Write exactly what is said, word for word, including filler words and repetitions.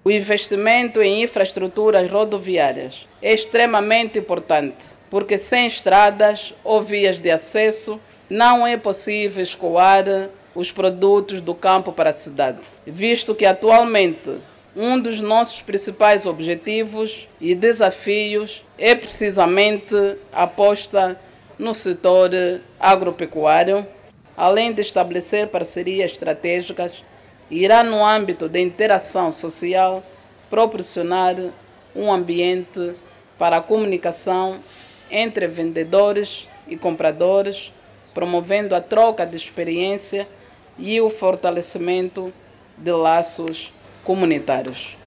O investimento em infraestruturas rodoviárias é extremamente importante, porque sem estradas ou vias de acesso não é possível escoar os produtos do campo para a cidade, visto que atualmente um dos nossos principais objetivos e desafios é precisamente a aposta no setor agropecuário, além de estabelecer parcerias estratégicas, irá no âmbito da interação social proporcionar um ambiente para a comunicação entre vendedores e compradores, promovendo a troca de experiência e o fortalecimento de laços comunitários.